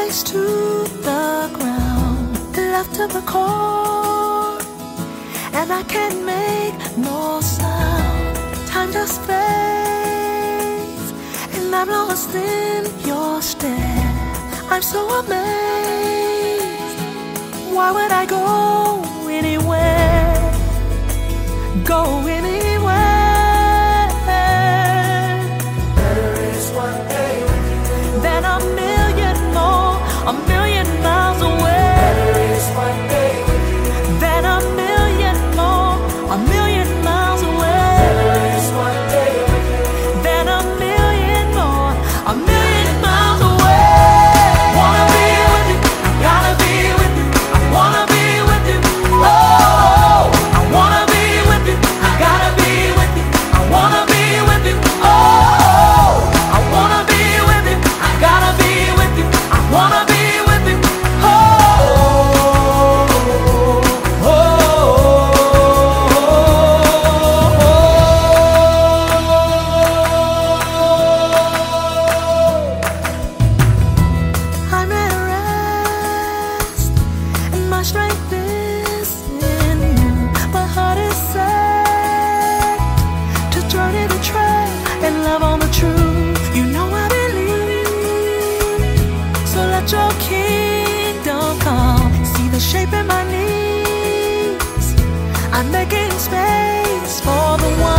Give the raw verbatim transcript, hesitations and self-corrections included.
face to the ground, left to the core, and I can't make no sound. Time just fades, and I'm lost in your stare. I'm so amazed. Why would I go anywhere? Go anywhere? Better is one day with you than a million more, a million miles away. Better is one day with you than a million more, a million miles away. Better is one day with you than a million more, a million miles away. Wanna be with you, I gotta be with you. I wanna be with you. Oh, I wanna be with you. I gotta be with you. I wanna be with you. Oh, I wanna be with you. I gotta be with you. I wanna be with you. Oh, oh, I'm at rest, and my strength is in you. My heart is set to journey the trail and love on the truth. You know I believe, so let your kingdom come. See the shape in my knees. I'm making space for the one.